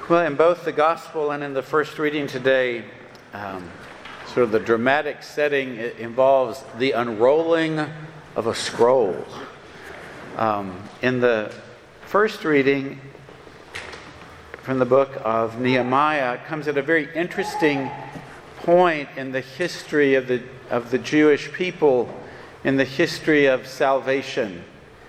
Well, in both the gospel and in the first reading today, sort of the dramatic setting, it involves the unrolling of a scroll. In the first reading from the book of Nehemiah comes at a very interesting point in the history of the Jewish people, in the history of salvation.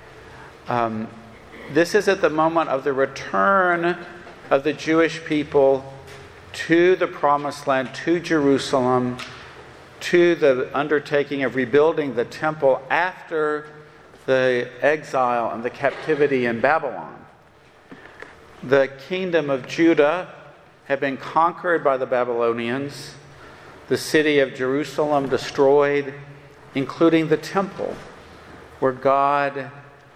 This is at the moment of the return of the Jewish people to the Promised Land, to Jerusalem, to the undertaking of rebuilding the temple after the exile and the captivity in Babylon. The kingdom of Judah had been conquered by the Babylonians, the city of Jerusalem destroyed, including the temple, where God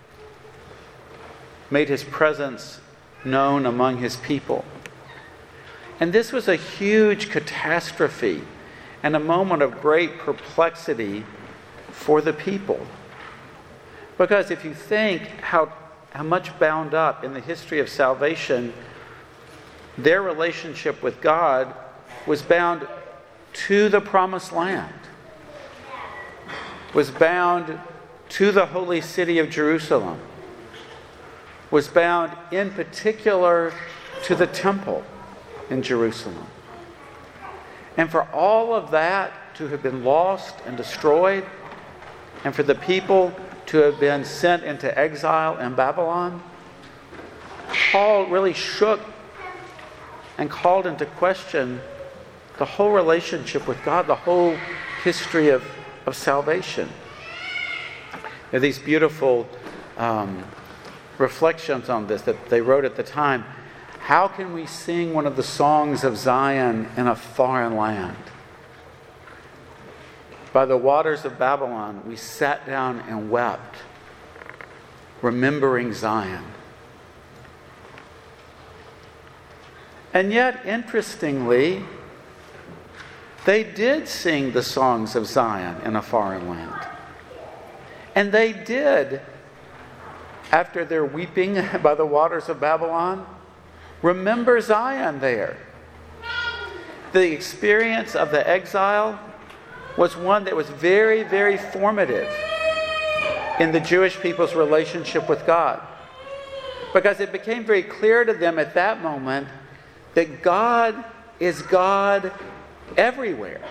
made his presence known among his people. And this was a huge catastrophe and a moment of great perplexity for the people. Because if you think how much bound up in the history of salvation, their relationship with God was bound to the Promised Land, was bound to the holy city of Jerusalem, was bound in particular to the temple in Jerusalem. And for all of that to have been lost and destroyed, and for the people to have been sent into exile in Babylon, Paul really shook and called into question the whole relationship with God, the whole history of salvation. There are these beautiful reflections on this that they wrote at the time. How can we sing one of the songs of Zion in a foreign land? By the waters of Babylon, we sat down and wept, remembering Zion. And yet, interestingly, they did sing the songs of Zion in a foreign land. And they did, after their weeping by the waters of Babylon, remember Zion there. The experience of the exile was one that was very, very formative in the Jewish people's relationship with God. Because it became very clear to them at that moment that God is God everywhere.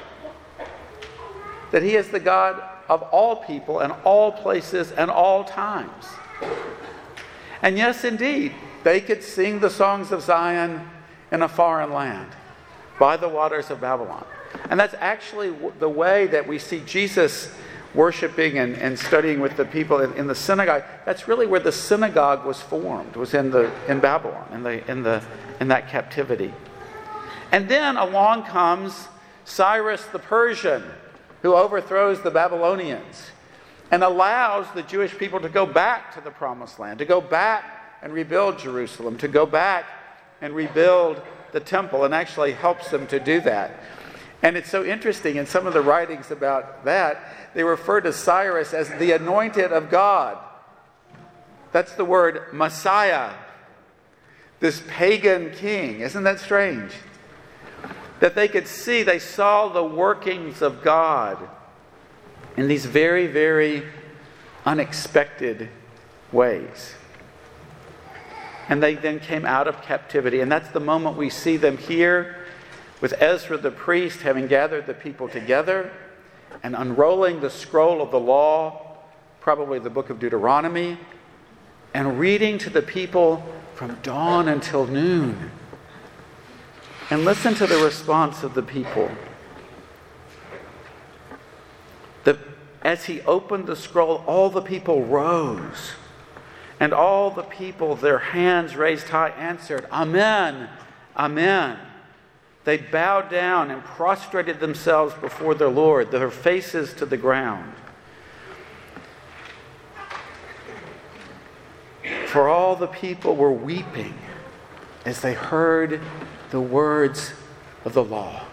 That he is the God of all people and all places and all times. And yes, indeed, they could sing the songs of Zion in a foreign land by the waters of Babylon. And that's actually the way that we see Jesus worshiping and studying with the people in the synagogue. That's really where the synagogue was formed, was in Babylon, in that captivity. And then along comes Cyrus the Persian, who overthrows the Babylonians and allows the Jewish people to go back to the Promised Land, to go back and rebuild Jerusalem, to go back and rebuild the temple, and actually helps them to do that. And it's so interesting, in some of the writings about that, they refer to Cyrus as the anointed of God. That's the word Messiah, this pagan king. Isn't that strange? That they saw the workings of God in these very, very unexpected ways. And they then came out of captivity. And that's the moment we see them here with Ezra the priest having gathered the people together and unrolling the scroll of the law, probably the book of Deuteronomy, and reading to the people from dawn until noon. And listen to the response of the people. As he opened the scroll, all the people rose. And all the people, their hands raised high, answered, Amen, Amen. They bowed down and prostrated themselves before their Lord, their faces to the ground. For all the people were weeping as they heard the words of the law.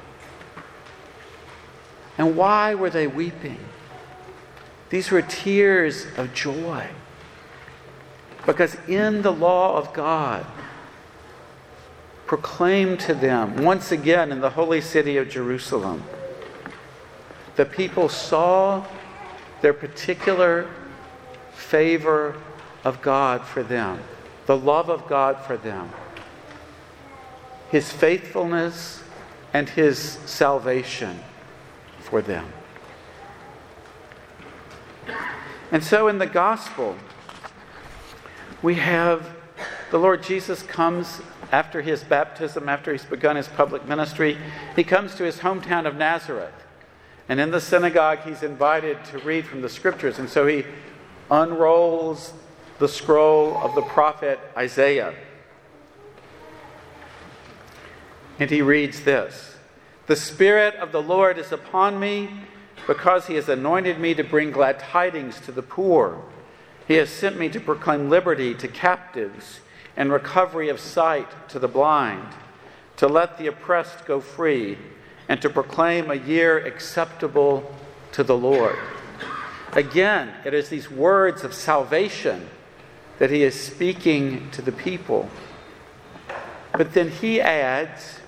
And why were they weeping? These were tears of joy. Because in the law of God, proclaimed to them once again in the holy city of Jerusalem. The people saw their particular favor of God for them, the love of God for them, His faithfulness and His salvation for them. And so in the gospel, we have the Lord Jesus comes after His baptism, after He's begun His public ministry. He comes to His hometown of Nazareth. And in the synagogue, He's invited to read from the Scriptures. And so He unrolls the scroll of the prophet Isaiah. And He reads this: "The Spirit of the Lord is upon me, because He has anointed me to bring glad tidings to the poor. He has sent me to proclaim liberty to captives and recovery of sight to the blind, to let the oppressed go free, and to proclaim a year acceptable to the Lord." Again, it is these words of salvation that He is speaking to the people. But then He adds,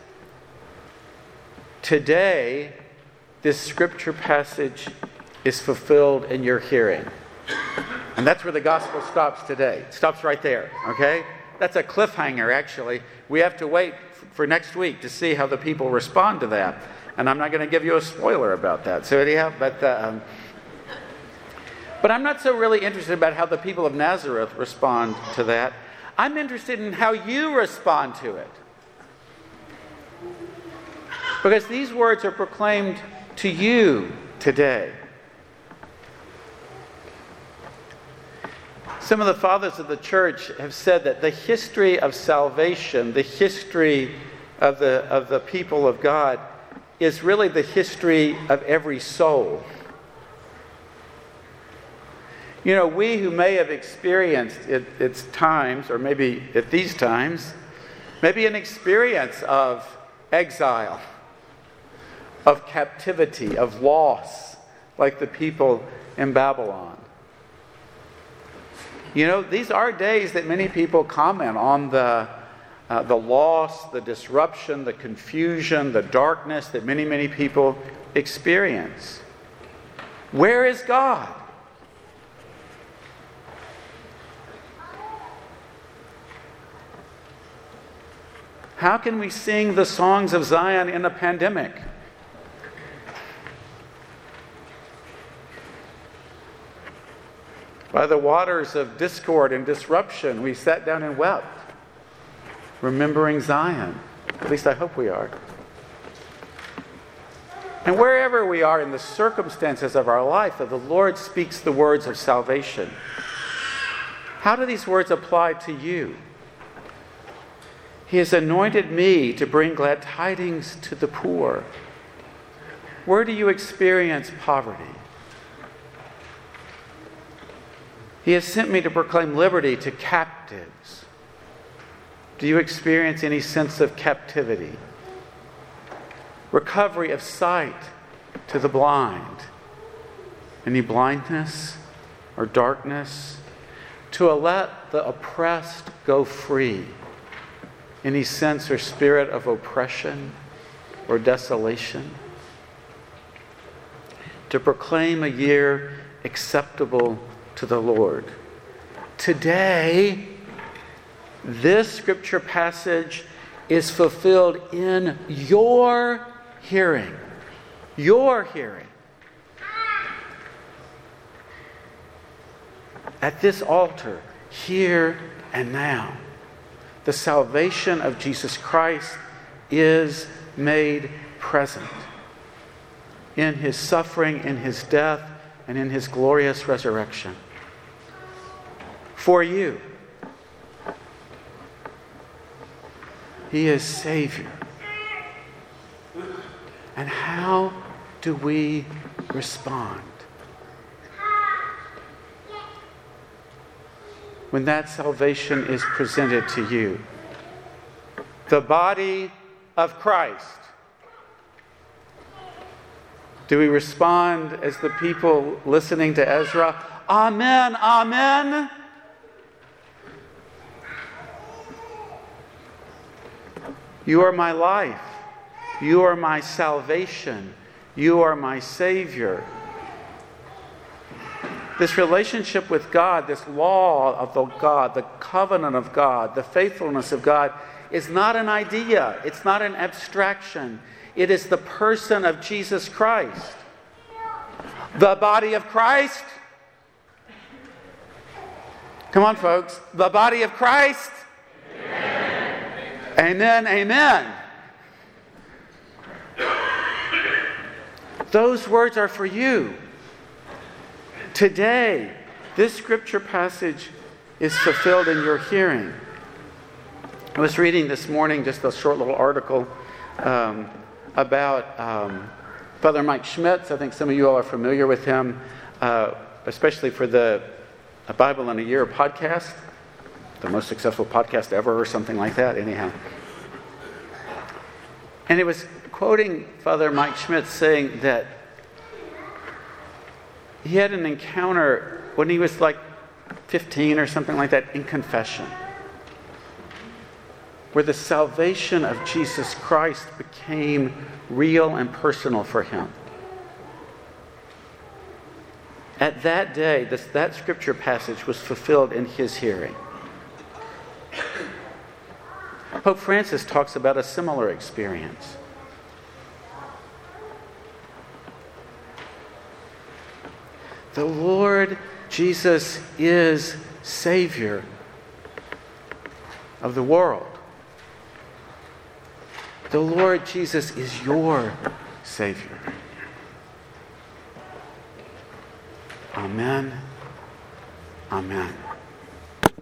today, this scripture passage is fulfilled in your hearing. And that's where the gospel stops today. It stops right there, okay? That's a cliffhanger, actually. We have to wait for next week to see how the people respond to that. And I'm not going to give you a spoiler about that. So anyhow, but I'm not so really interested about how the people of Nazareth respond to that. I'm interested in how you respond to it. Because these words are proclaimed to you today. Some of the fathers of the church have said that the history of salvation, the history of the people of God, is really the history of every soul. You know, we who may have experienced at times, or maybe at these times, maybe an experience of exile, of captivity, of loss, like the people in Babylon. You know, these are days that many people comment on the loss, the disruption, the confusion, the darkness that many, many people experience. Where is God? How can we sing the songs of Zion in a pandemic? By the waters of discord and disruption, we sat down and wept, remembering Zion. At least I hope we are. And wherever we are in the circumstances of our life, that the Lord speaks the words of salvation. How do these words apply to you? He has anointed me to bring glad tidings to the poor. Where do you experience poverty? He has sent me to proclaim liberty to captives. Do you experience any sense of captivity? Recovery of sight to the blind. Any blindness or darkness? To let the oppressed go free. Any sense or spirit of oppression or desolation? To proclaim a year acceptable to the Lord. Today, this scripture passage is fulfilled in your hearing. Your hearing. At this altar, here and now, the salvation of Jesus Christ is made present in His suffering, in His death, and in His glorious resurrection. For you, He is Savior. And how do we respond when that salvation is presented to you? The body of Christ. Do we respond as the people listening to Ezra? Amen, amen. You are my life. You are my salvation. You are my Savior. This relationship with God, this law of God, the covenant of God, the faithfulness of God, is not an idea. It's not an abstraction. It is the person of Jesus Christ. The body of Christ. Come on, folks. The body of Christ. Amen. Amen. Amen. Those words are for you. Today, this scripture passage is fulfilled in your hearing. I was reading this morning just a short little article about Father Mike Schmitz. I think some of you all are familiar with him, especially for the Bible in a Year podcast, the most successful podcast ever or something like that, anyhow. And it was quoting Father Mike Schmitz saying that he had an encounter when he was like 15 or something like that in confession, where the salvation of Jesus Christ became real and personal for him. At that day, that scripture passage was fulfilled in his hearing. Pope Francis talks about a similar experience. The Lord Jesus is Savior of the world. The Lord Jesus is your Savior. Amen. Amen.